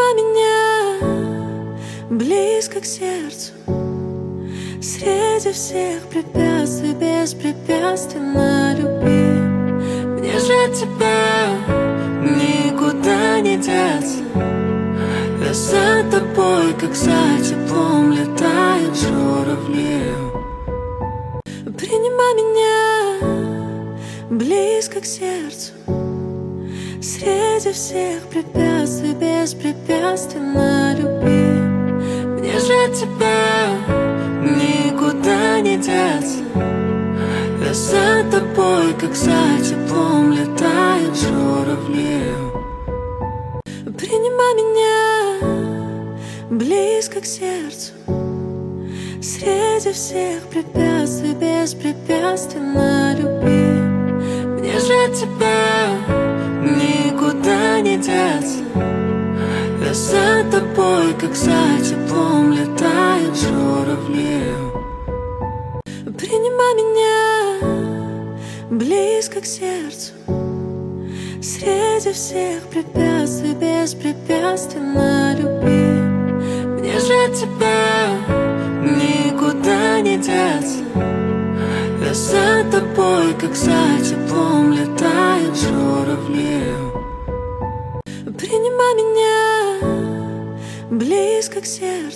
Принимай меня близко к сердцу, среди всех препятствий беспрепятственно люби. Мне же от тебя никуда не деться. Я за тобой, как за теплом, летают журавли. Принимай меня близко к сердцу, среди всех препятствий беспрепятственно люби. Мне же от тебя никуда не деться. Я за тобой, как за теплом, летают журавли. Принимай меня близко к сердцу, среди всех препятствий беспрепятственно люби. Мне же от тебя никуда не деться. Я за тобой, как за теплом, летают журавли. Принимай меня близко к сердцу, среди всех препятствий беспрепятственно люби. Мне же от тебя никуда не деться. Я за тобой, как за теплом, летают журавли. Принимай меня близко к сердцу,